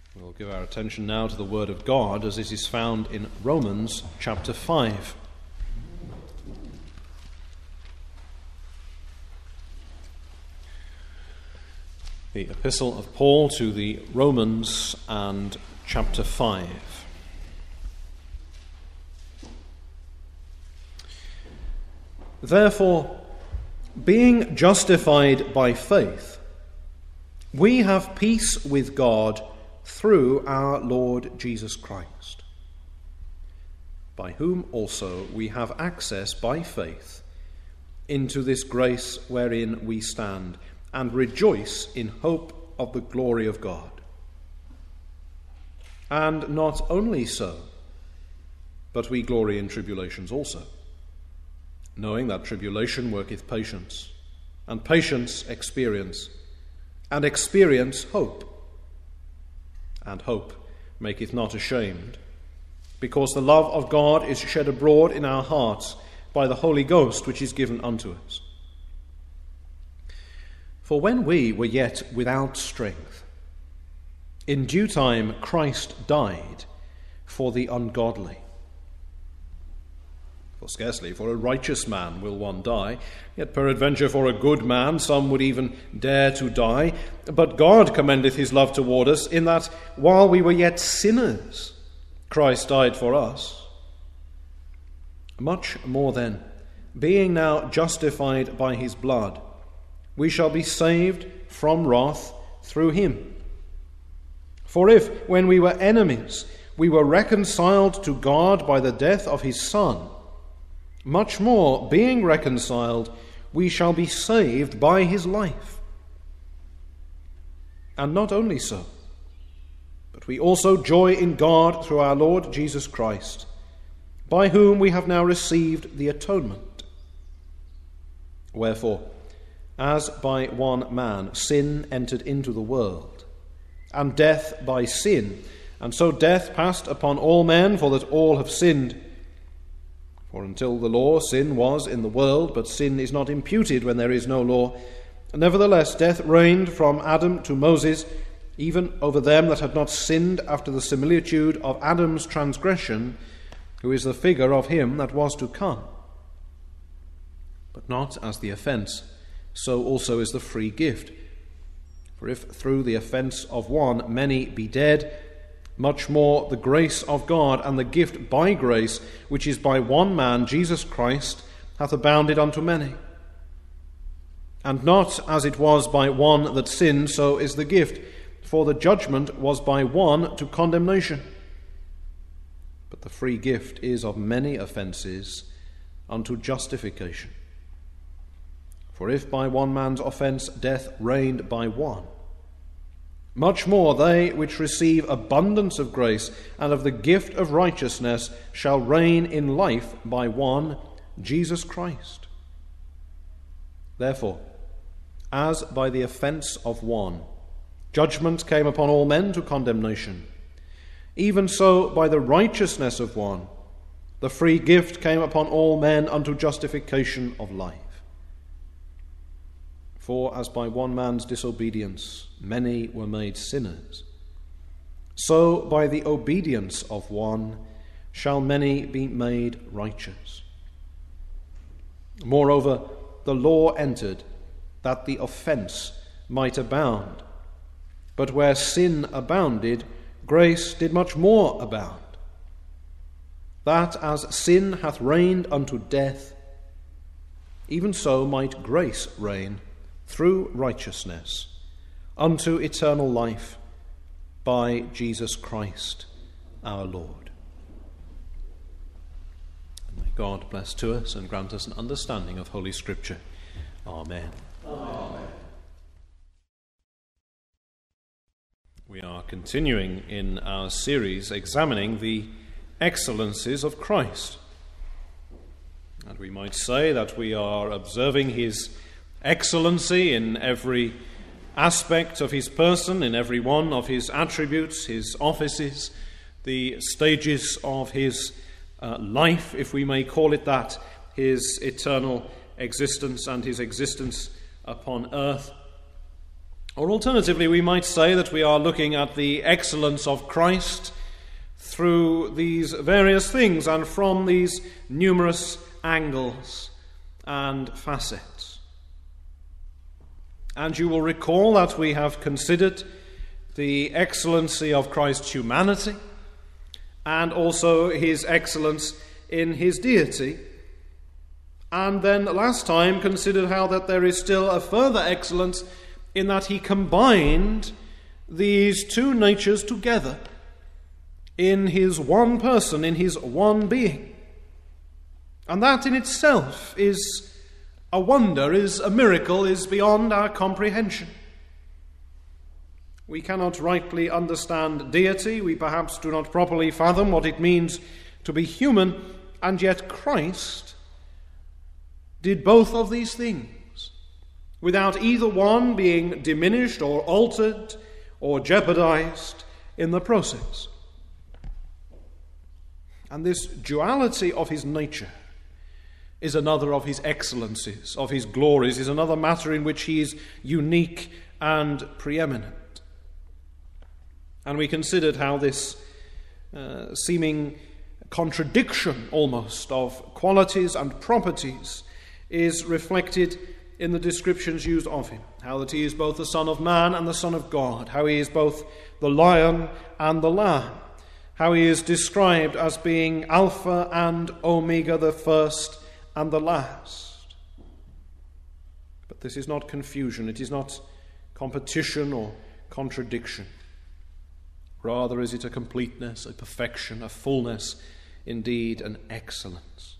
We'll give our attention now to the Word of God as it is found in Romans chapter 5. The Epistle of Paul to the Romans and chapter 5. Therefore, being justified by faith, we have peace with God through our Lord Jesus Christ, by whom also we have access by faith into this grace wherein we stand, and rejoice in hope of the glory of God. And not only so, but we glory in tribulations also, knowing that tribulation worketh patience, and patience experience, and experience hope. And hope maketh not ashamed, because the love of God is shed abroad in our hearts by the Holy Ghost which is given unto us. For when we were yet without strength, in due time Christ died for the ungodly. For scarcely for a righteous man will one die, yet peradventure for a good man some would even dare to die. But God commendeth his love toward us, in that while we were yet sinners, Christ died for us. Much more then, being now justified by his blood, we shall be saved from wrath through him. For if, when we were enemies, we were reconciled to God by the death of his Son, much more, being reconciled, we shall be saved by his life. And not only so, but we also joy in God through our Lord Jesus Christ, by whom we have now received the atonement. Wherefore, as by one man sin entered into the world, and death by sin, and so death passed upon all men, for that all have sinned. For until the law, sin was in the world, but sin is not imputed when there is no law. Nevertheless, death reigned from Adam to Moses, even over them that had not sinned after the similitude of Adam's transgression, who is the figure of him that was to come. But not as the offence, so also is the free gift. For if through the offence of one many be dead, much more the grace of God and the gift by grace, which is by one man, Jesus Christ, hath abounded unto many. And not as it was by one that sinned, so is the gift. For the judgment was by one to condemnation. But the free gift is of many offences unto justification. For if by one man's offence death reigned by one, much more they which receive abundance of grace and of the gift of righteousness shall reign in life by one, Jesus Christ. Therefore, as by the offence of one judgment came upon all men to condemnation, even so by the righteousness of one the free gift came upon all men unto justification of life. For as by one man's disobedience many were made sinners, so by the obedience of one shall many be made righteous. Moreover, the law entered that the offence might abound. But where sin abounded, grace did much more abound, that as sin hath reigned unto death, even so might grace reign through righteousness unto eternal life by Jesus Christ our Lord. And may God bless to us and grant us an understanding of Holy Scripture. Amen. Amen. We are continuing in our series examining the excellencies of Christ. And we might say that we are observing his excellency in every aspect of his person, in every one of his attributes, his offices, the stages of his life, if we may call it that, his eternal existence and his existence upon earth. Or alternatively, we might say that we are looking at the excellence of Christ through these various things and from these numerous angles and facets. And you will recall that we have considered the excellency of Christ's humanity and also his excellence in his deity. And then last time considered how that there is still a further excellence in that he combined these two natures together in his one person, in his one being. And that in itself is a wonder, is a miracle, is beyond our comprehension. We cannot rightly understand deity, we perhaps do not properly fathom what it means to be human, and yet Christ did both of these things, without either one being diminished or altered or jeopardized in the process. And this duality of his nature is another of his excellencies, of his glories, is another matter in which he is unique and preeminent. And we considered how this seeming contradiction almost of qualities and properties is reflected in the descriptions used of him. How that he is both the Son of Man and the Son of God. How he is both the Lion and the Lamb. How he is described as being Alpha and Omega, the first and the last. But this is not confusion. It is not competition or contradiction. Rather is it a completeness, a perfection, a fullness, indeed an excellence.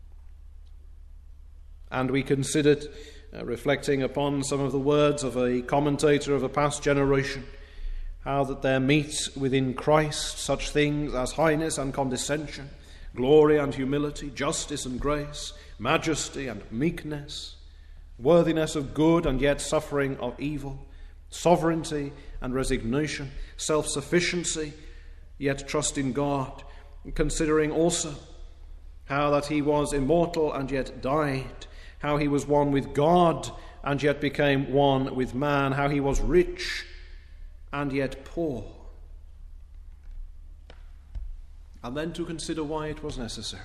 And we considered, reflecting upon some of the words of a commentator of a past generation, how that there meet within Christ such things as highness and condescension, glory and humility, justice and grace, majesty and meekness, worthiness of good and yet suffering of evil, sovereignty and resignation, self-sufficiency, yet trust in God, considering also how that he was immortal and yet died, how he was one with God and yet became one with man, how he was rich and yet poor. And then to consider why it was necessary.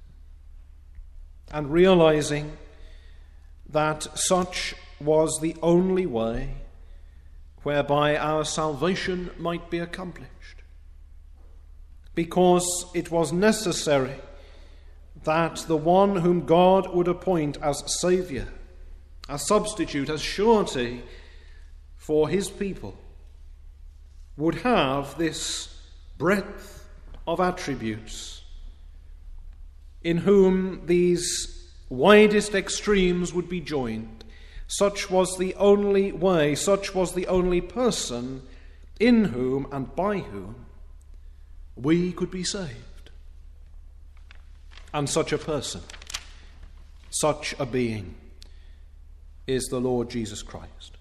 And realizing that such was the only way whereby our salvation might be accomplished. Because it was necessary that the one whom God would appoint as Saviour, as substitute, as surety for his people, would have this breadth of attributes, in whom these widest extremes would be joined. Such was the only way, such was the only person in whom and by whom we could be saved. And such a person, such a being, is the Lord Jesus Christ.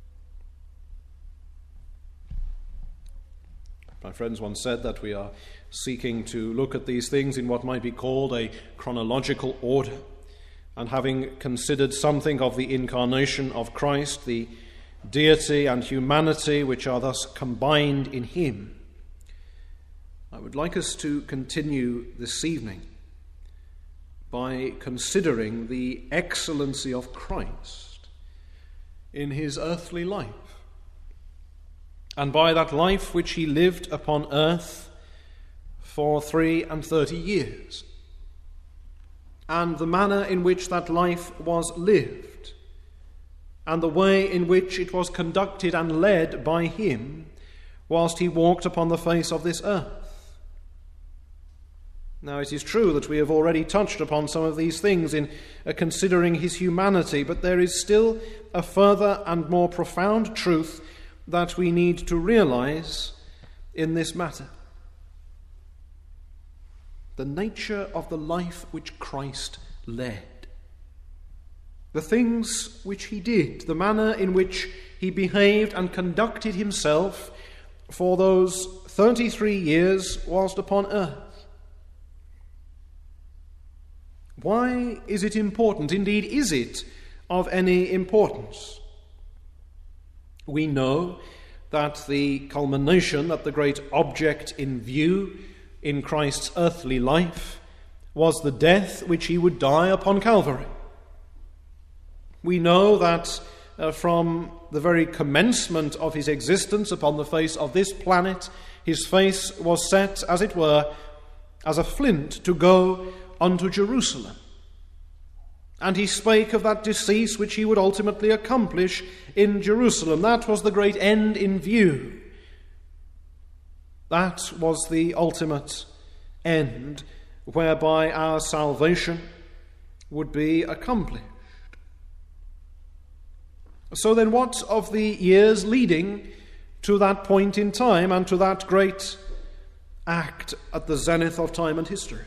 My friends once said that we are seeking to look at these things in what might be called a chronological order. And having considered something of the incarnation of Christ, the deity and humanity which are thus combined in him, I would like us to continue this evening by considering the excellency of Christ in his earthly life, and by that life which he lived upon earth for 33 years, and the manner in which that life was lived, and the way in which it was conducted and led by him whilst he walked upon the face of this earth. Now, it is true that we have already touched upon some of these things in considering his humanity, but there is still a further and more profound truth that we need to realize in this matter. The nature of the life which Christ led. The things which he did, the manner in which he behaved and conducted himself for those 33 years whilst upon earth. Why is it important? Indeed, is it of any importance? We know that the culmination, that the great object in view in Christ's earthly life was the death which he would die upon Calvary. We know that from the very commencement of his existence upon the face of this planet, his face was set, as it were, as a flint to go unto Jerusalem. And he spake of that decease which he would ultimately accomplish in Jerusalem. That was the great end in view. That was the ultimate end whereby our salvation would be accomplished. So then, what of the years leading to that point in time and to that great act at the zenith of time and history?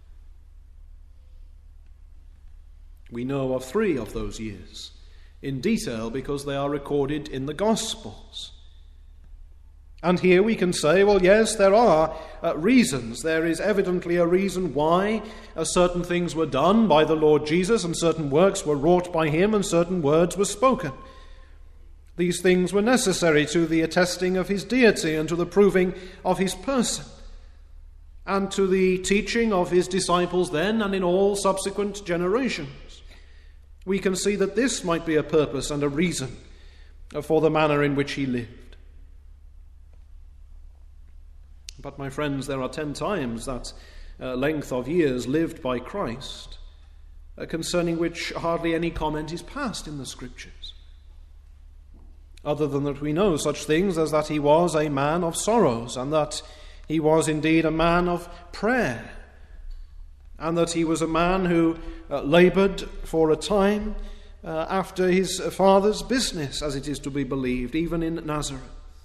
We know of 3 of those years in detail because they are recorded in the Gospels. And here we can say, well, yes, there are reasons. There is evidently a reason why certain things were done by the Lord Jesus and certain works were wrought by him and certain words were spoken. These things were necessary to the attesting of his deity and to the proving of his person and to the teaching of his disciples then and in all subsequent generations. We can see that this might be a purpose and a reason for the manner in which he lived. But, my friends, there are 10 times that length of years lived by Christ, concerning which hardly any comment is passed in the Scriptures, other than that we know such things as that he was a man of sorrows, and that he was indeed a man of prayer, and that he was a man who laboured for a time after his father's business, as it is to be believed, even in Nazareth.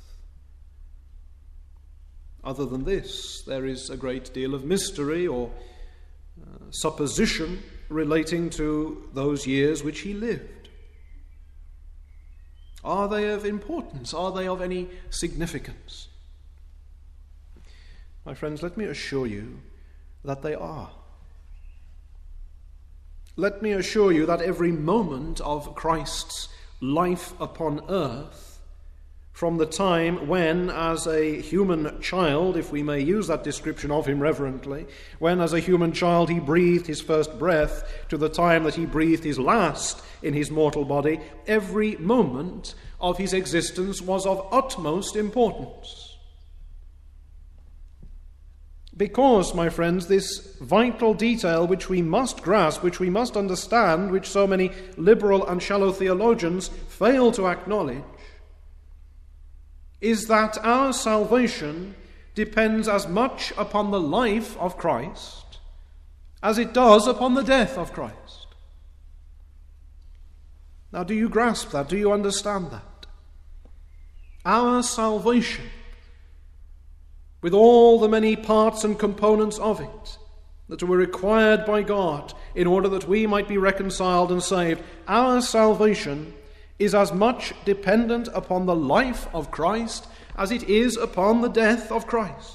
Other than this, there is a great deal of mystery or supposition relating to those years which he lived. Are they of importance? Are they of any significance? My friends, let me assure you that they are. Let me assure you that every moment of Christ's life upon earth, from the time when, as a human child, if we may use that description of him reverently, when as a human child he breathed his first breath, to the time that he breathed his last in his mortal body, every moment of his existence was of utmost importance. Because, my friends, this vital detail which we must grasp, which we must understand, which so many liberal and shallow theologians fail to acknowledge, is that our salvation depends as much upon the life of Christ as it does upon the death of Christ. Now, do you grasp that? Do you understand that? Our salvation, with all the many parts and components of it that were required by God in order that we might be reconciled and saved, our salvation is as much dependent upon the life of Christ as it is upon the death of Christ.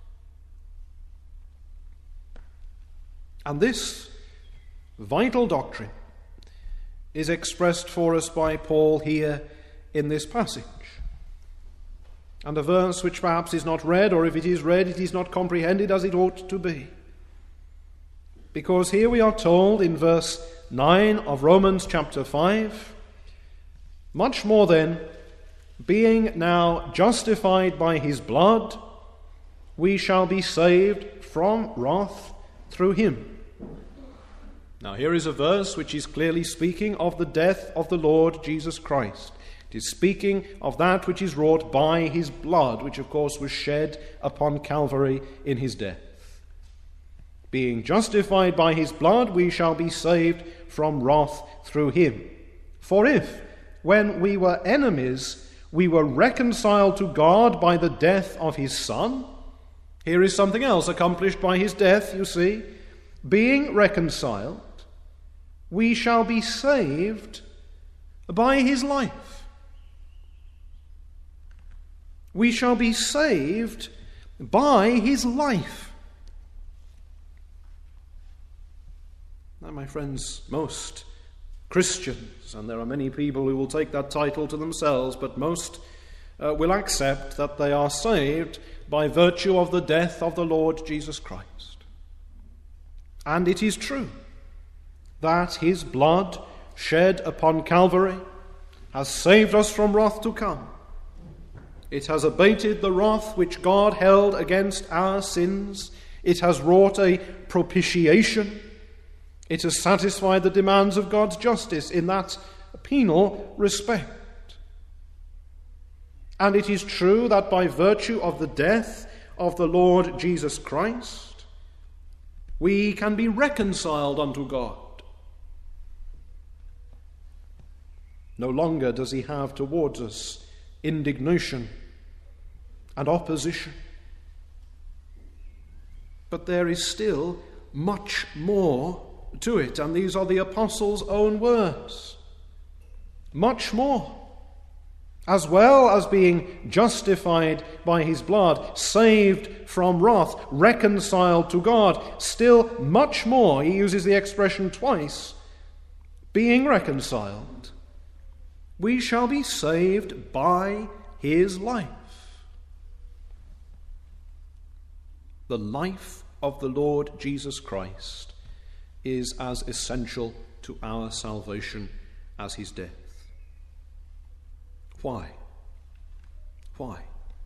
And this vital doctrine is expressed for us by Paul here in this passage. And a verse which perhaps is not read, or if it is read, it is not comprehended as it ought to be. Because here we are told in verse 9 of Romans chapter 5, much more then, being now justified by his blood, we shall be saved from wrath through him. Now here is a verse which is clearly speaking of the death of the Lord Jesus Christ. It is speaking of that which is wrought by his blood, which of course was shed upon Calvary in his death. Being justified by his blood, we shall be saved from wrath through him. For if, when we were enemies, we were reconciled to God by the death of his Son. Here is something else accomplished by his death, you see. Being reconciled, we shall be saved by his life. We shall be saved by his life. Now, my friends, most Christians, and there are many people who will take that title to themselves, but most will accept that they are saved by virtue of the death of the Lord Jesus Christ. And it is true that his blood shed upon Calvary has saved us from wrath to come. It has abated the wrath which God held against our sins. It has wrought a propitiation. It has satisfied the demands of God's justice in that penal respect. And it is true that by virtue of the death of the Lord Jesus Christ, we can be reconciled unto God. No longer does he have towards us indignation and opposition. But there is still much more to it, and these are the apostles' own words. Much more. As well as being justified by his blood, saved from wrath, reconciled to God, still much more, he uses the expression twice, being reconciled, we shall be saved by his life. The life of the Lord Jesus Christ is as essential to our salvation as his death. Why? Why?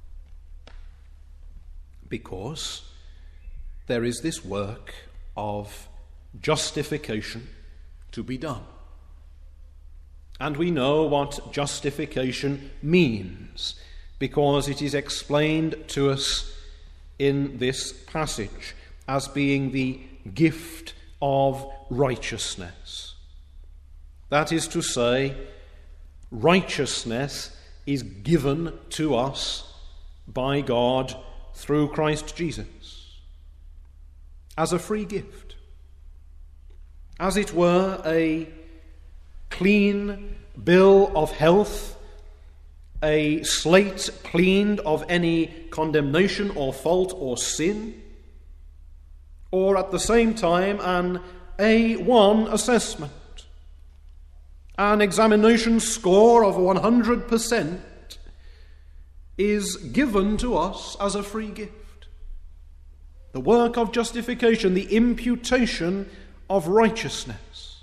Because there is this work of justification to be done. And we know what justification means, because it is explained to us in this passage as being the gift of righteousness. That is to say, righteousness is given to us by God through Christ Jesus as a free gift, as it were a clean bill of health, a slate cleaned of any condemnation or fault or sin, or at the same time an A1 assessment, an examination score of 100% is given to us as a free gift. The work of justification, the imputation of righteousness.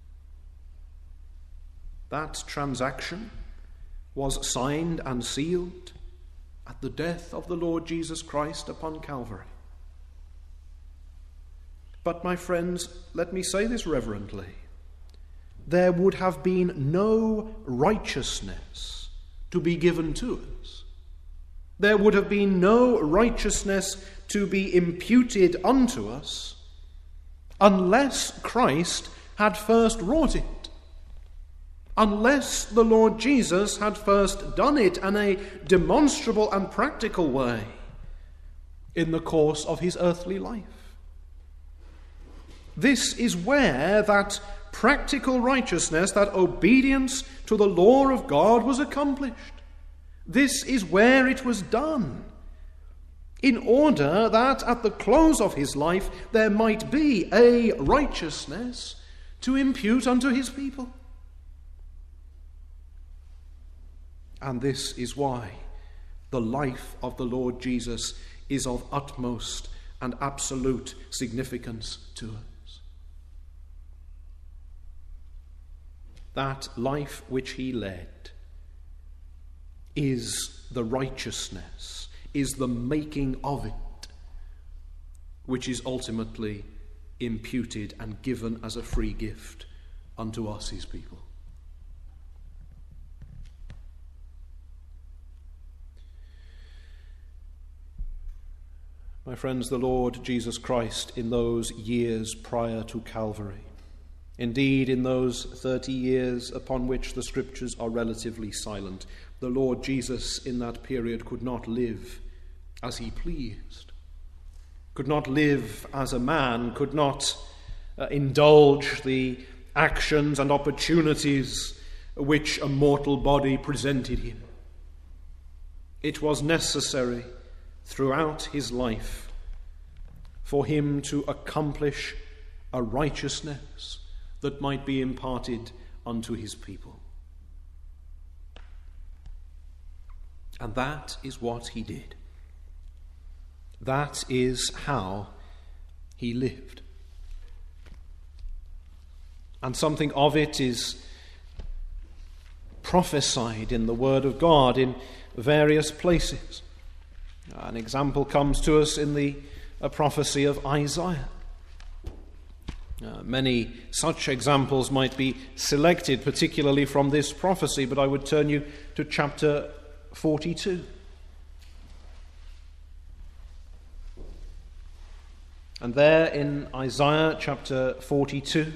That transaction was signed and sealed at the death of the Lord Jesus Christ upon Calvary. But, my friends, let me say this reverently. There would have been no righteousness to be given to us. There would have been no righteousness to be imputed unto us unless Christ had first wrought it. Unless the Lord Jesus had first done it in a demonstrable and practical way in the course of his earthly life. This is where that practical righteousness, that obedience to the law of God was accomplished. This is where it was done, in order that at the close of his life there might be a righteousness to impute unto his people. And this is why the life of the Lord Jesus is of utmost and absolute significance to us. That life which he led is the righteousness, is the making of it, which is ultimately imputed and given as a free gift unto us, his people. My friends, the Lord Jesus Christ, in those years prior to Calvary, indeed in those 30 years upon which the Scriptures are relatively silent, the Lord Jesus in that period could not live as he pleased, could not live as a man, could not indulge the actions and opportunities which a mortal body presented him. It was necessary throughout his life for him to accomplish a righteousness that might be imparted unto his people. And that is what he did. That is how he lived. And something of it is prophesied in the Word of God in various places. An example comes to us in the prophecy of Isaiah. Many such examples might be selected, particularly from this prophecy, but I would turn you to chapter 42. And there in Isaiah chapter 42,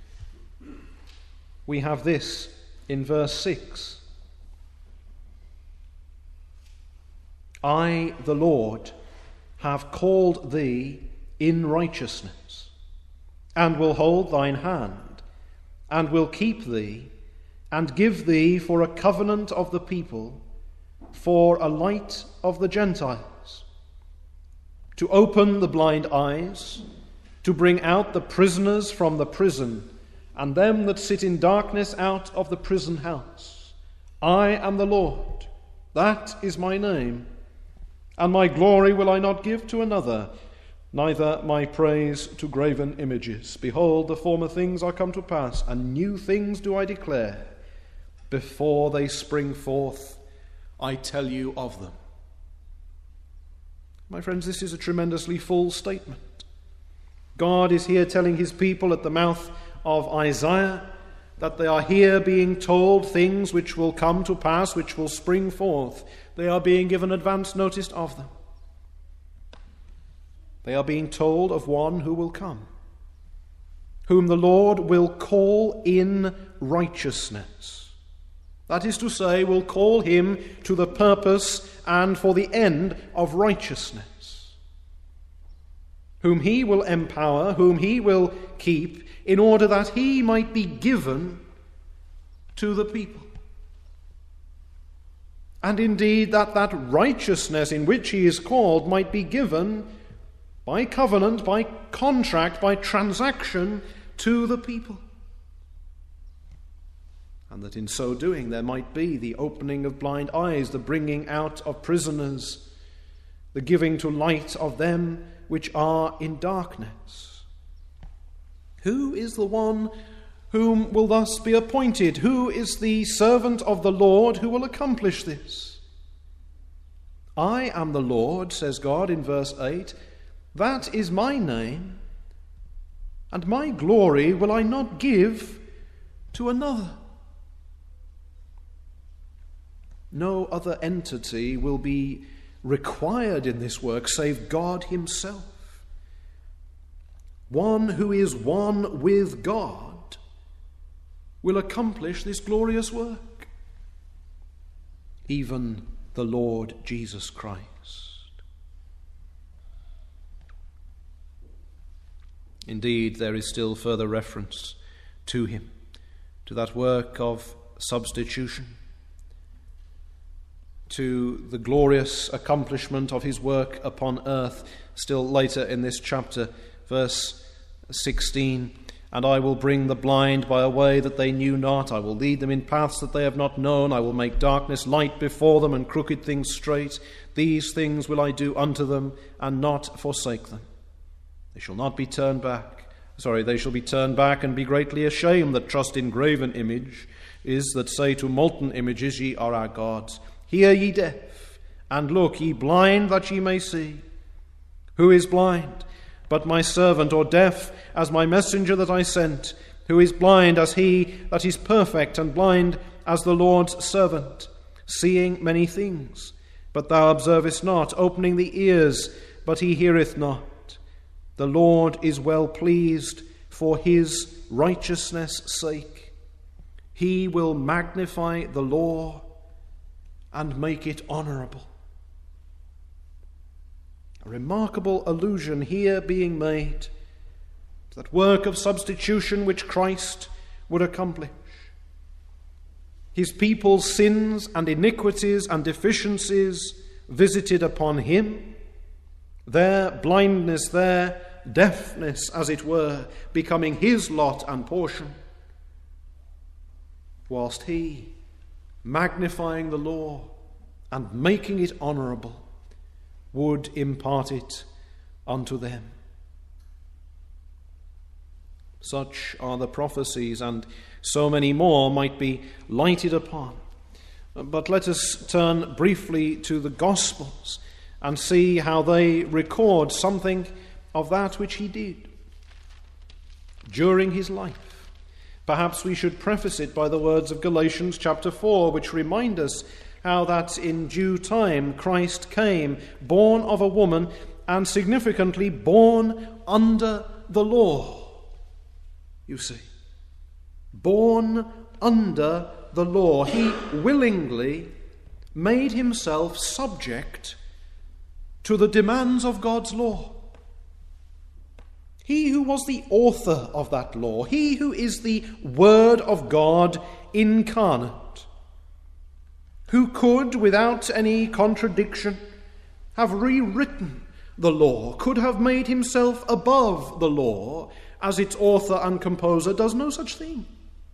we have this in verse 6. I, the Lord, have called thee in righteousness, and will hold thine hand, and will keep thee, and give thee for a covenant of the people, for a light of the Gentiles, to open the blind eyes, to bring out the prisoners from the prison, and them that sit in darkness out of the prison house. I am the Lord, that is my name, and my glory will I not give to another, neither my praise to graven images. Behold, the former things are come to pass, and new things do I declare. Before they spring forth, I tell you of them. My friends, this is a tremendously full statement. God is here telling his people at the mouth of Isaiah that they are here being told things which will come to pass, which will spring forth. They are being given advance notice of them. They are being told of one who will come, whom the Lord will call in righteousness. That is to say, will call him to the purpose and for the end of righteousness, whom he will empower, whom he will keep, in order that he might be given to the people. And indeed that righteousness in which he is called might be given by covenant, by contract, by transaction to the people. And that in so doing there might be the opening of blind eyes, the bringing out of prisoners, the giving to light of them which are in darkness. Who is the one whom will thus be appointed? Who is the servant of the Lord who will accomplish this? I am the Lord, says God in verse 8. That is my name, and my glory will I not give to another. No other entity will be required in this work save God himself. One who is one with God will accomplish this glorious work, even the Lord Jesus Christ. Indeed, there is still further reference to him, to that work of substitution, to the glorious accomplishment of his work upon earth, still later in this chapter, verse 16, and I will bring the blind by a way that they knew not. I will lead them in paths that they have not known. I will make darkness light before them and crooked things straight. These things will I do unto them and not forsake them. They shall not be turned back. They shall be turned back and be greatly ashamed that trust in graven image is, that say to molten images, ye are our gods. Hear ye deaf, and look ye blind, that ye may see. Who is blind but my servant, or deaf as my messenger that I sent? Who is blind as he that is perfect, and blind as the Lord's servant, seeing many things, but thou observest not, opening the ears, but he heareth not. The Lord is well pleased for his righteousness' sake. He will magnify the law and make it honourable. A remarkable allusion here being made to that work of substitution which Christ would accomplish. His people's sins and iniquities and deficiencies visited upon him, their blindness, their deafness, as it were, becoming his lot and portion. whilst he, magnifying the law and making it honourable, would impart it unto them. Such are the prophecies, and so many more might be lighted upon. But let us turn briefly to the Gospels and see how they record something of that which he did during his life. Perhaps we should preface it by the words of Galatians chapter 4, which remind us how that in due time Christ came, born of a woman, and significantly born under the law. You see, born under the law, he willingly made himself subject to the demands of God's law. He who was the author of that law, he who is the Word of God incarnate, who could, without any contradiction, have rewritten the law, could have made himself above the law, as its author and composer, does no such thing,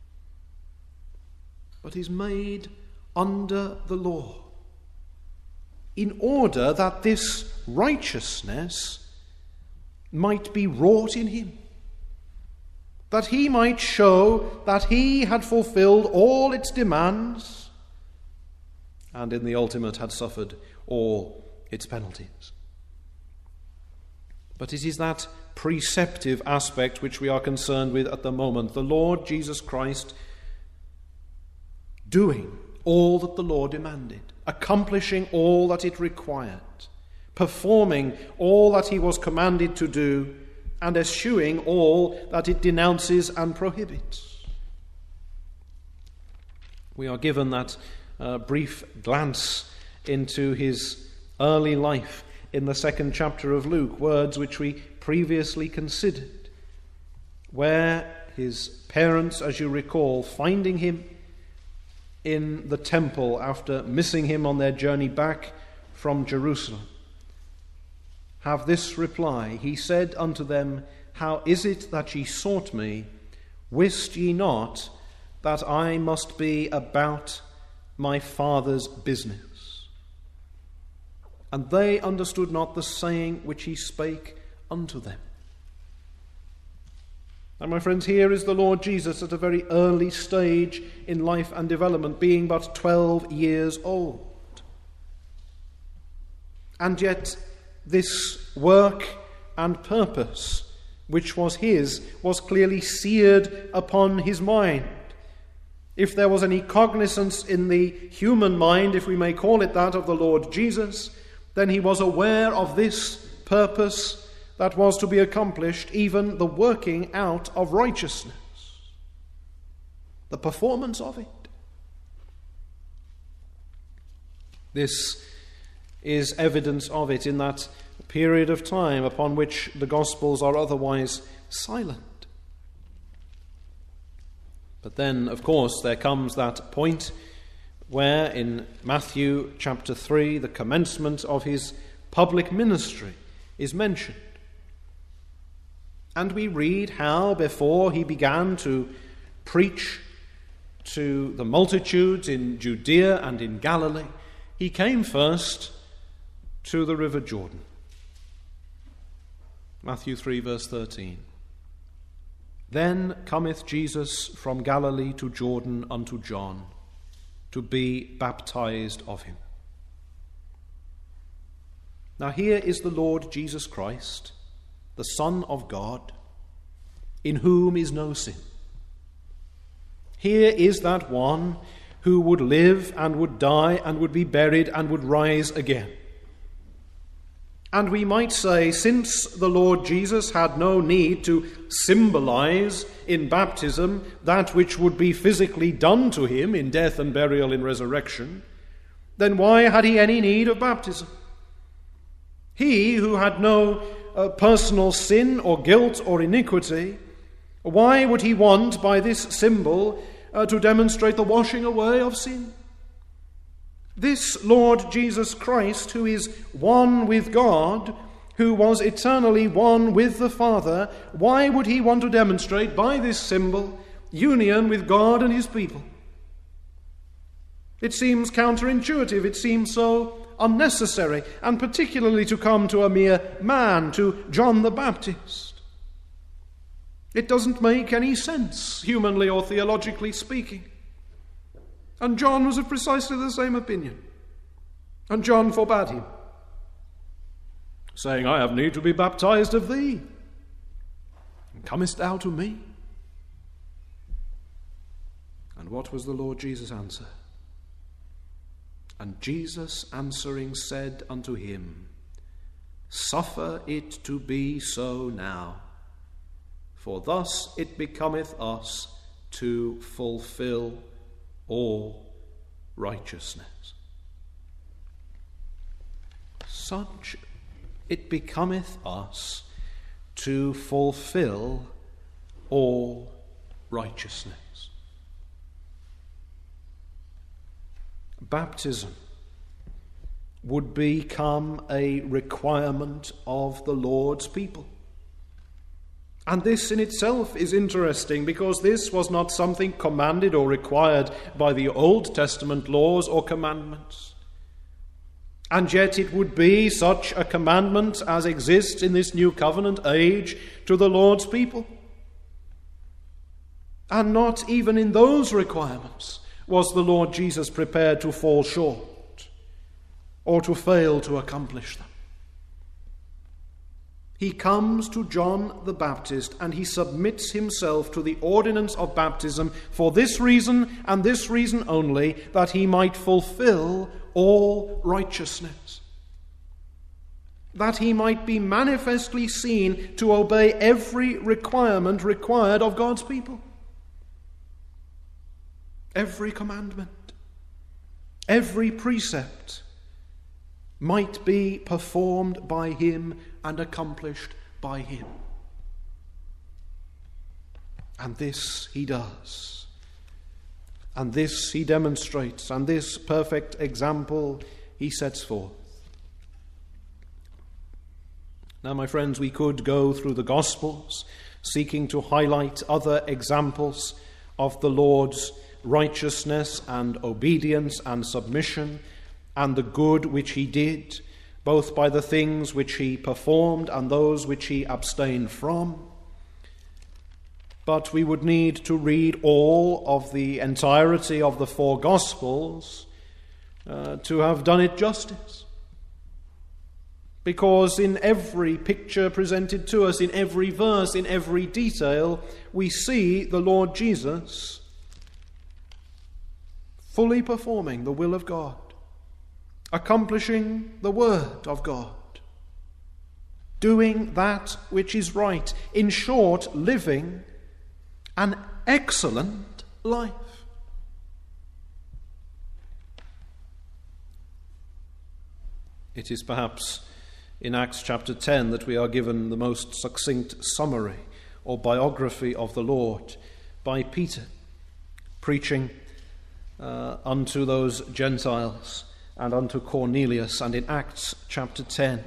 but is made under the law, in order that this righteousness might be wrought in him, that he might show that he had fulfilled all its demands and in the ultimate had suffered all its penalties. But it is that preceptive aspect which we are concerned with at the moment. The Lord Jesus Christ doing all that the law demanded, accomplishing all that it required, performing all that he was commanded to do, and eschewing all that it denounces and prohibits. We are given that brief glance into his early life in the 2nd chapter of Luke, words which we previously considered, where his parents, as you recall, finding him in the temple after missing him on their journey back from Jerusalem, have this reply. He said unto them, How is it that ye sought me? Wist ye not that I must be about my Father's business? And they understood not the saying which he spake unto them. And my friends, here is the Lord Jesus at a very early stage in life and development, being but 12 years old. And yet this work and purpose which was his was clearly seared upon his mind. If there was any cognizance in the human mind, if we may call it that, of the Lord Jesus, then he was aware of this purpose that was to be accomplished, even the working out of righteousness, the performance of it. This is evidence of it in that period of time upon which the Gospels are otherwise silent. But then, of course, there comes that point where in Matthew chapter 3, the commencement of his public ministry is mentioned. And we read how before he began to preach to the multitudes in Judea and in Galilee, he came first to the river Jordan. Matthew 3 verse 13. Then cometh Jesus from Galilee to Jordan unto John, to be baptized of him. Now here is the Lord Jesus Christ, the Son of God, in whom is no sin. Here is that one who would live and would die and would be buried and would rise again. And we might say, since the Lord Jesus had no need to symbolize in baptism that which would be physically done to him in death and burial and resurrection, then why had he any need of baptism? He who had no personal sin or guilt or iniquity, why would he want by this symbol to demonstrate the washing away of sin? This Lord Jesus Christ, who is one with God, who was eternally one with the Father, why would he want to demonstrate by this symbol union with God and his people? It seems counterintuitive, it seems so unnecessary, and particularly to come to a mere man, to John the Baptist. It doesn't make any sense, humanly or theologically speaking. And John was of precisely the same opinion. And John forbade him, saying, I have need to be baptized of thee, and comest thou to me? And what was the Lord Jesus' answer? And Jesus answering said unto him, Suffer it to be so now, for thus it becometh us to fulfill all righteousness. Such it becometh us to fulfill all righteousness. Baptism would become a requirement of the Lord's people. And this in itself is interesting, because this was not something commanded or required by the Old Testament laws or commandments. And yet it would be such a commandment as exists in this new covenant age to the Lord's people. And not even in those requirements was the Lord Jesus prepared to fall short or to fail to accomplish them. He comes to John the Baptist and he submits himself to the ordinance of baptism for this reason and this reason only, that he might fulfill all righteousness, that he might be manifestly seen to obey every requirement required of God's people. Every commandment, every precept might be performed by him and accomplished by him. And this he does. And this he demonstrates. And this perfect example he sets forth. Now, my friends, we could go through the Gospels seeking to highlight other examples of the Lord's righteousness and obedience and submission and the good which he did, both by the things which he performed and those which he abstained from. But we would need to read all of the entirety of the four Gospels to have done it justice. Because in every picture presented to us, in every verse, in every detail, we see the Lord Jesus fully performing the will of God, accomplishing the word of God, doing that which is right, in short, living an excellent life. It is perhaps in Acts chapter 10 that we are given the most succinct summary or biography of the Lord by Peter, preaching unto those Gentiles and unto Cornelius. And in Acts chapter 10,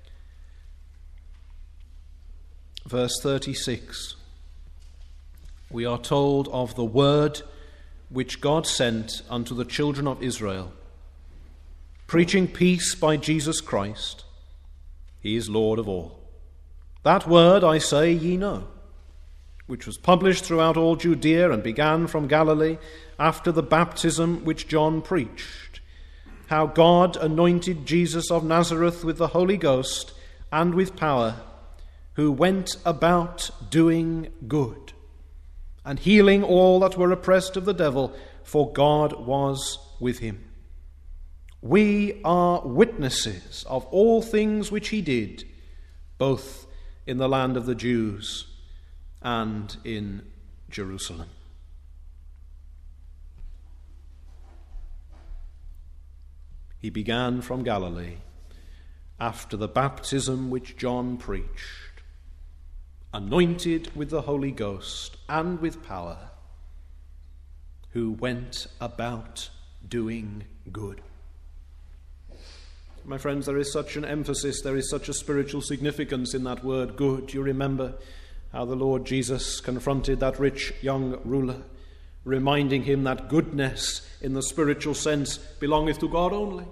verse 36, we are told of the word which God sent unto the children of Israel, preaching peace by Jesus Christ. He is Lord of all. That word, I say, ye know, which was published throughout all Judea and began from Galilee after the baptism which John preached, how God anointed Jesus of Nazareth with the Holy Ghost and with power, who went about doing good and healing all that were oppressed of the devil, for God was with him. We are witnesses of all things which he did, both in the land of the Jews and in Jerusalem. He began from Galilee after the baptism which John preached, anointed with the Holy Ghost and with power, who went about doing good. My friends, there is such an emphasis, there is such a spiritual significance in that word good. You remember how the Lord Jesus confronted that rich young ruler reminding him that goodness in the spiritual sense belongeth to God only.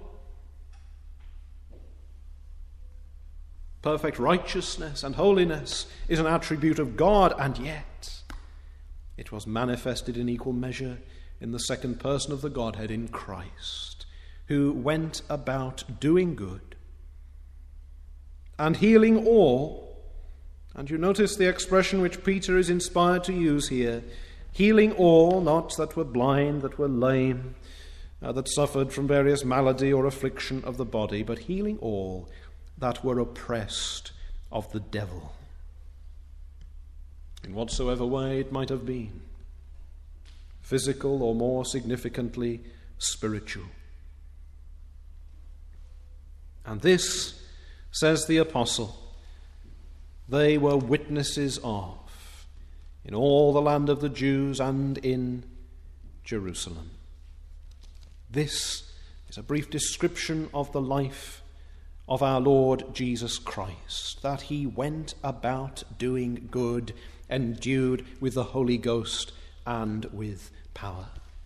Perfect righteousness and holiness is an attribute of God, and yet it was manifested in equal measure in the second person of the Godhead, in Christ, who went about doing good and healing all. And you notice the expression which Peter is inspired to use here, healing all, not that were blind, that were lame, that suffered from various malady or affliction of the body, but healing all that were oppressed of the devil, in whatsoever way it might have been, physical or more significantly spiritual. And this, says the apostle, they were witnesses of in all the land of the Jews and in Jerusalem. This is a brief description of the life of our Lord Jesus Christ, that he went about doing good, endued with the Holy Ghost and with power.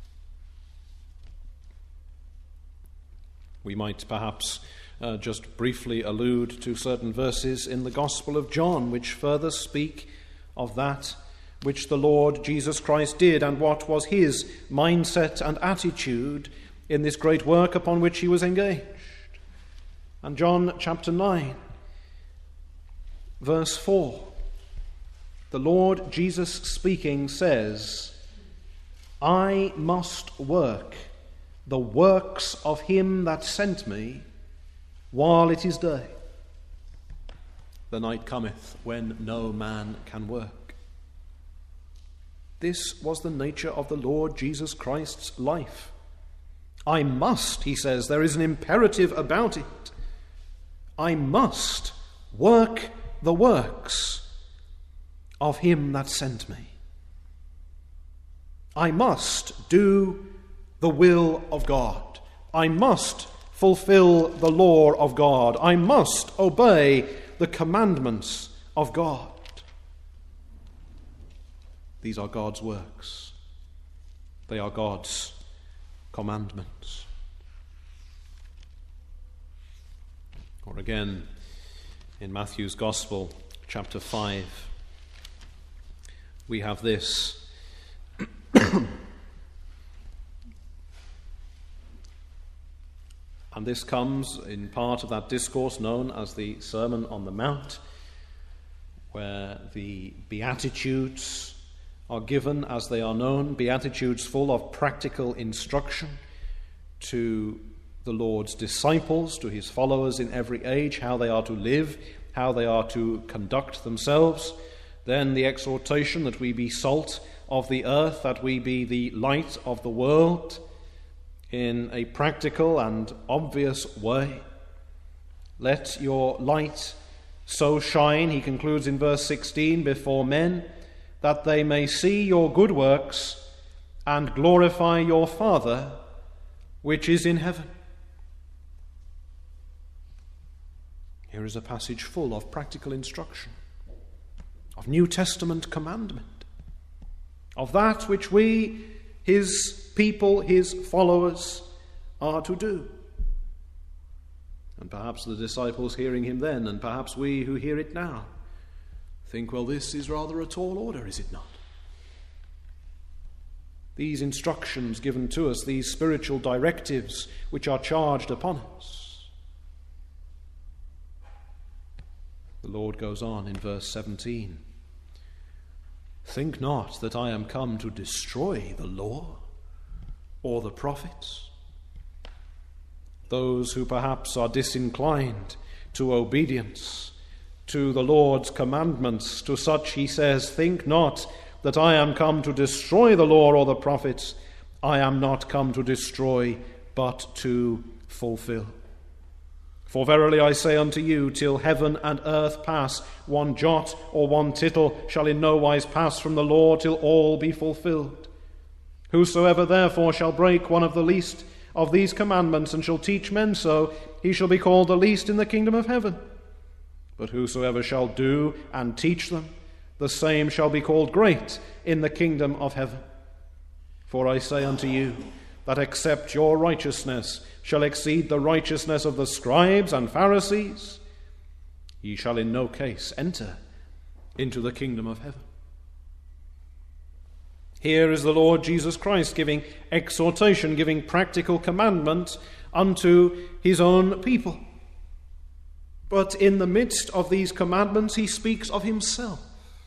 We might perhaps just briefly allude to certain verses in the Gospel of John which further speak of that which the Lord Jesus Christ did and what was his mindset and attitude in this great work upon which he was engaged. And John chapter 9, verse 4, the Lord Jesus speaking says, I must work the works of him that sent me while it is day. The night cometh when no man can work. This was the nature of the Lord Jesus Christ's life. I must, he says, there is an imperative about it. I must work the works of him that sent me. I must do the will of God. I must fulfill the law of God. I must obey the commandments of God. These are God's works. They are God's commandments. Or again, in Matthew's Gospel, chapter 5, we have this. And this comes in part of that discourse known as the Sermon on the Mount, where the Beatitudes are given as they are known, Beatitudes full of practical instruction to the Lord's disciples, to his followers in every age, how they are to live, how they are to conduct themselves. Then the exhortation that we be salt of the earth, that we be the light of the world in a practical and obvious way. Let your light so shine, he concludes in verse 16, before men, that they may see your good works and glorify your Father which is in heaven. Here is a passage full of practical instruction, of New Testament commandment, of that which we, his people, his followers, are to do. And perhaps the disciples hearing him then, and perhaps we who hear it now, think, well, this is rather a tall order, is it not? These instructions given to us, these spiritual directives which are charged upon us. The Lord goes on in verse 17. Think not that I am come to destroy the law or the prophets. Those who perhaps are disinclined to obedience to the Lord's commandments, to such he says, think not that I am come to destroy the law or the prophets. I am not come to destroy, but to fulfill. For verily I say unto you, till heaven and earth pass, one jot or one tittle shall in no wise pass from the law till all be fulfilled. Whosoever therefore shall break one of the least of these commandments and shall teach men so, he shall be called the least in the kingdom of heaven. But whosoever shall do and teach them, the same shall be called great in the kingdom of heaven. For I say unto you, that except your righteousness shall exceed the righteousness of the scribes and Pharisees, ye shall in no case enter into the kingdom of heaven. Here is the Lord Jesus Christ giving exhortation, giving practical commandment unto his own people. But in the midst of these commandments, he speaks of himself.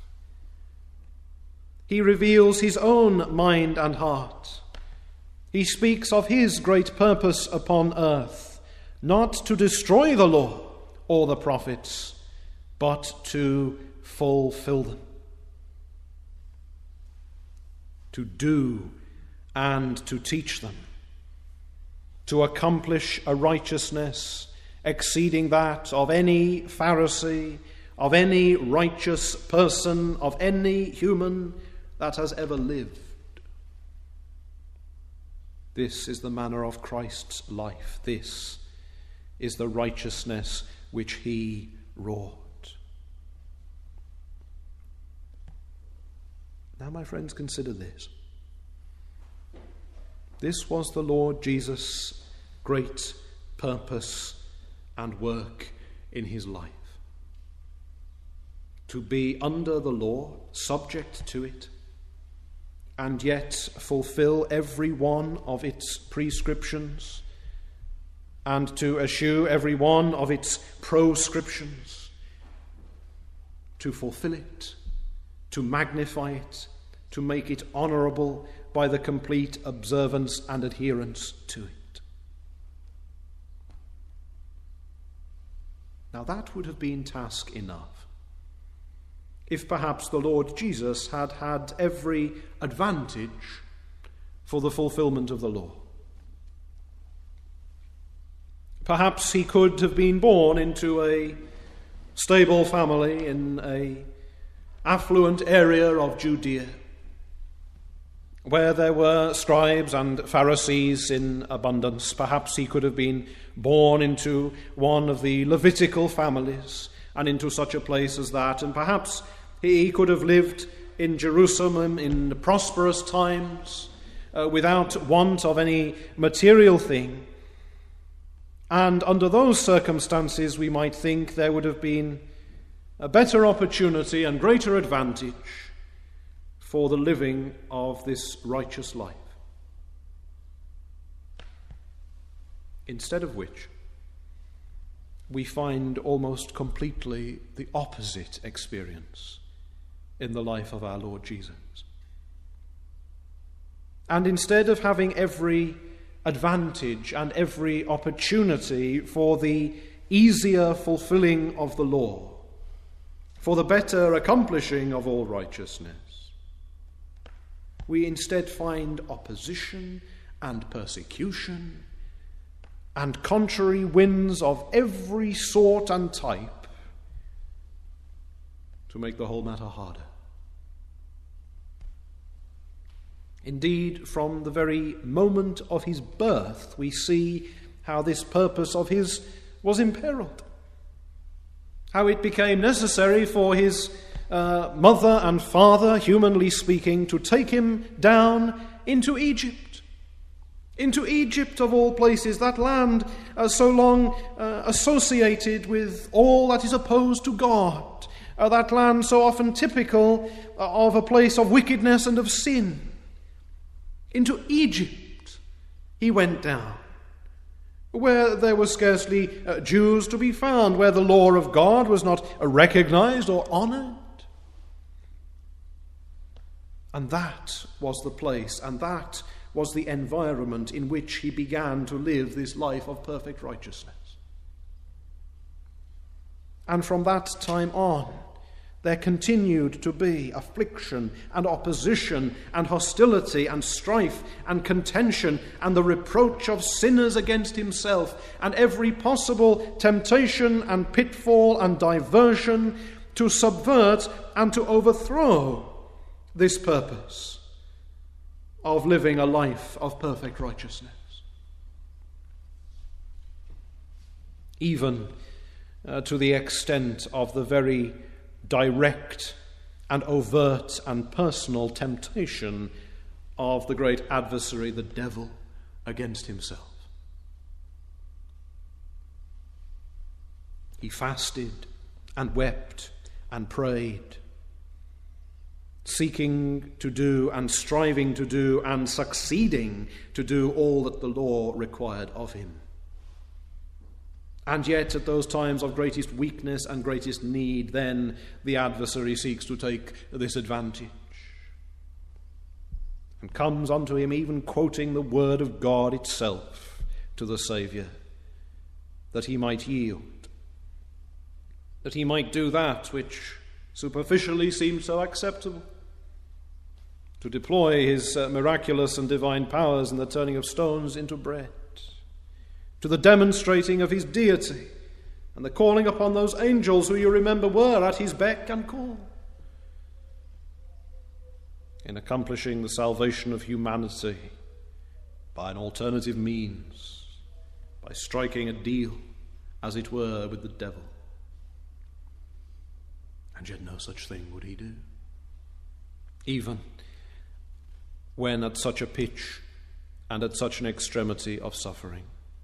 He reveals his own mind and heart. He speaks of his great purpose upon earth, not to destroy the law or the prophets, but to fulfill them. To do and to teach them, to accomplish a righteousness exceeding that of any Pharisee, of any righteous person, of any human that has ever lived. This is the manner of Christ's life. This is the righteousness which he wrought. Now, my friends, consider this. This was the Lord Jesus' great purpose and work in his life. To be under the law, subject to it, and yet fulfill every one of its prescriptions, and to eschew every one of its proscriptions, to fulfill it, to magnify it, to make it honourable by the complete observance and adherence to it. Now that would have been task enough if perhaps the Lord Jesus had had every advantage for the fulfillment of the law. Perhaps he could have been born into a stable family in an affluent area of Judea, where there were scribes and Pharisees in abundance. Perhaps he could have been born into one of the Levitical families and into such a place as that. And perhaps he could have lived in Jerusalem in prosperous times without want of any material thing. And under those circumstances, we might think there would have been a better opportunity and greater advantage for the living of this righteous life. Instead of which, we find almost completely the opposite experience in the life of our Lord Jesus. And instead of having every advantage and every opportunity for the easier fulfilling of the law, for the better accomplishing of all righteousness, we instead find opposition and persecution and contrary winds of every sort and type to make the whole matter harder. Indeed, from the very moment of his birth, we see how this purpose of his was imperiled, how it became necessary for his mother and father, humanly speaking, to take him down into Egypt of all places, that land so long associated with all that is opposed to God, that land so often typical of a place of wickedness and of sin. Into Egypt he went down, where there were scarcely Jews to be found, where the law of God was not recognized or honored. And that was the place, and that was the environment in which he began to live this life of perfect righteousness. And from that time on, there continued to be affliction and opposition and hostility and strife and contention and the reproach of sinners against himself and every possible temptation and pitfall and diversion to subvert and to overthrow this purpose of living a life of perfect righteousness. Even to the extent of the very direct and overt and personal temptation of the great adversary, the devil, against himself. He fasted and wept and prayed, seeking to do and striving to do and succeeding to do all that the law required of him. And yet, at those times of greatest weakness and greatest need, then the adversary seeks to take this advantage and comes unto him even quoting the word of God itself to the Saviour, that he might yield, that he might do that which superficially seemed so acceptable, to deploy his miraculous and divine powers in the turning of stones into bread, to the demonstrating of his deity and the calling upon those angels who, you remember, were at his beck and call, in accomplishing the salvation of humanity by an alternative means, by striking a deal, as it were, with the devil. And yet no such thing would he do, even when at such a pitch and at such an extremity of suffering.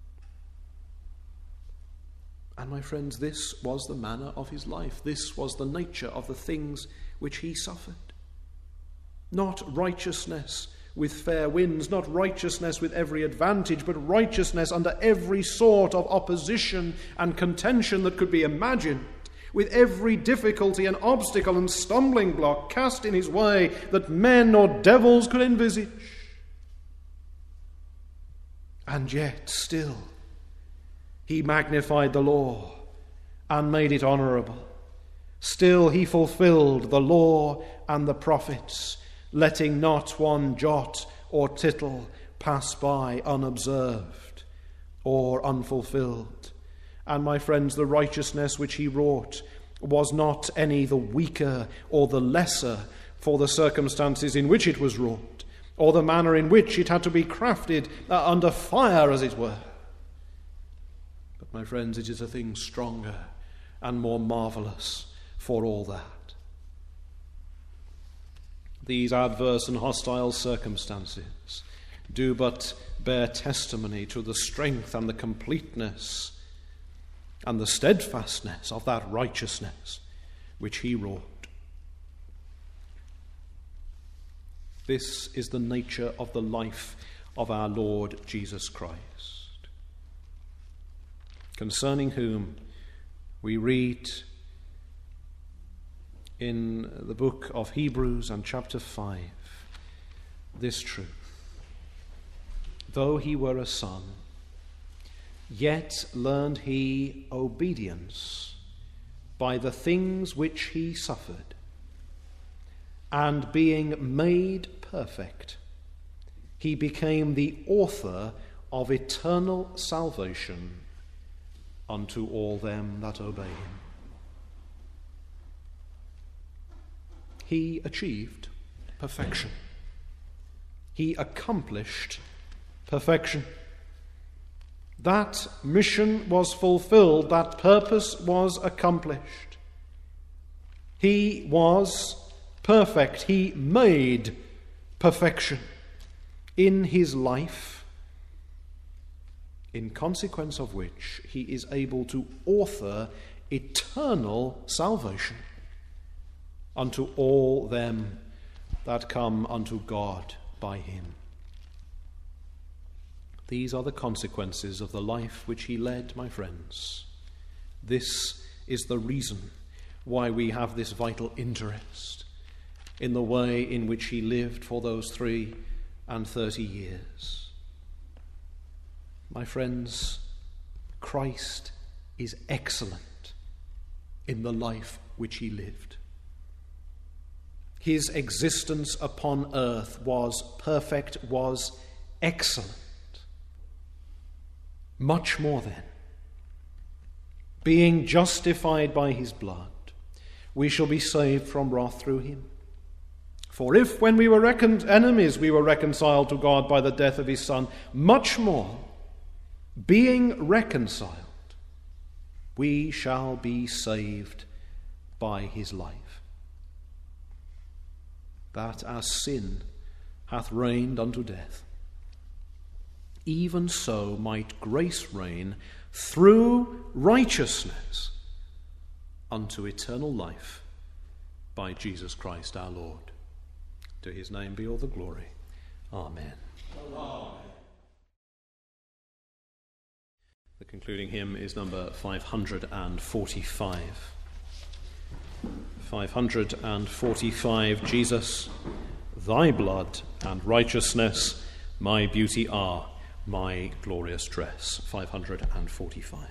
And my friends, this was the manner of his life. This was the nature of the things which he suffered. Not righteousness with fair winds, not righteousness with every advantage, but righteousness under every sort of opposition and contention that could be imagined, with every difficulty and obstacle and stumbling block cast in his way that men or devils could envisage. And yet still he magnified the law and made it honourable. Still he fulfilled the law and the prophets, letting not one jot or tittle pass by unobserved or unfulfilled. And my friends, the righteousness which he wrought was not any the weaker or the lesser for the circumstances in which it was wrought, or the manner in which it had to be crafted under fire, as it were. But my friends, it is a thing stronger and more marvellous for all that. These adverse and hostile circumstances do but bear testimony to the strength and the completeness and the steadfastness of that righteousness which he wrought. This is the nature of the life of our Lord Jesus Christ, concerning whom we read in the book of Hebrews and chapter 5 this truth: though he were a son, yet learned he obedience by the things which he suffered, and being made perfect, he became the author of eternal salvation unto all them that obey him. He achieved perfection. He accomplished perfection. That mission was fulfilled, that purpose was accomplished. He was perfect. He made perfection in his life, in consequence of which he is able to author eternal salvation unto all them that come unto God by him. These are the consequences of the life which he led, my friends. This is the reason why we have this vital interest in the way in which he lived for those 33 years. My friends, Christ is excellent in the life which he lived. His existence upon earth was perfect, was excellent. Much more then, being justified by his blood, we shall be saved from wrath through him. For if, when we were reckoned enemies, we were reconciled to God by the death of his Son, much more, being reconciled, we shall be saved by his life. That as sin hath reigned unto death, even so might grace reign through righteousness unto eternal life by Jesus Christ our Lord. To his name be all the glory. Amen. Amen. The concluding hymn is number 545. 545, Jesus, thy blood and righteousness, my beauty are, my glorious dress. 545.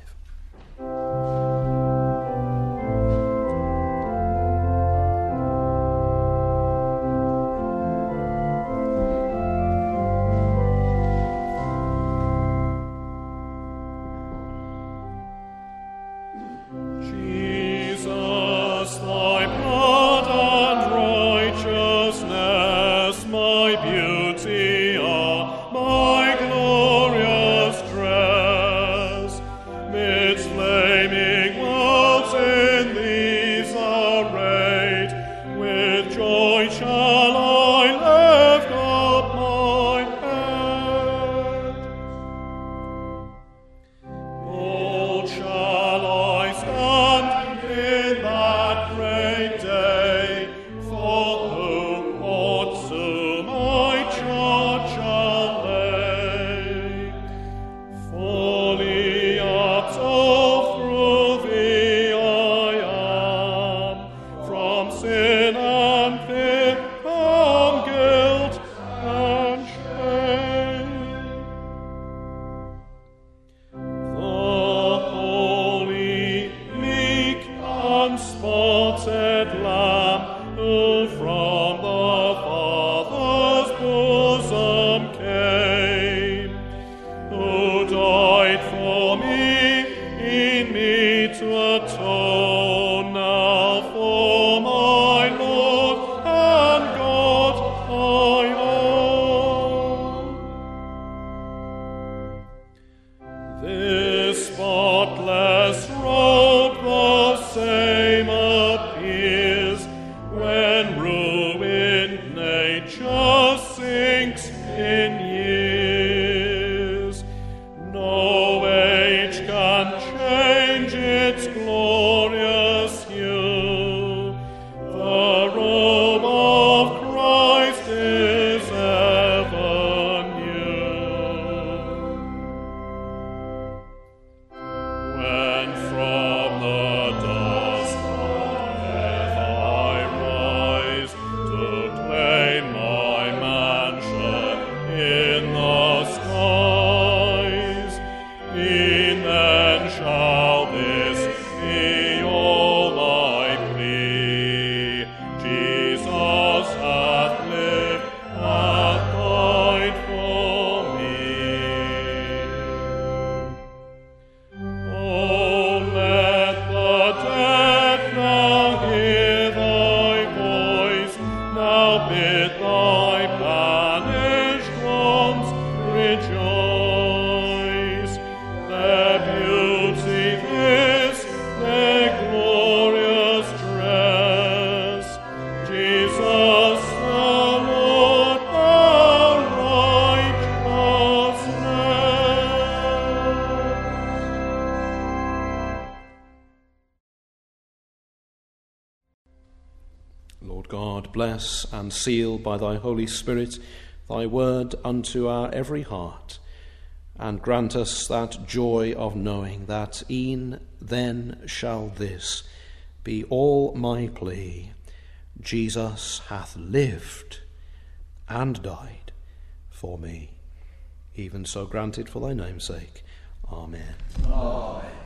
Lord God, bless and seal by thy Holy Spirit thy word unto our every heart, and grant us that joy of knowing that e'en then shall this be all my plea: Jesus hath lived and died for me. Even so grant it for thy name's sake. Amen. Amen.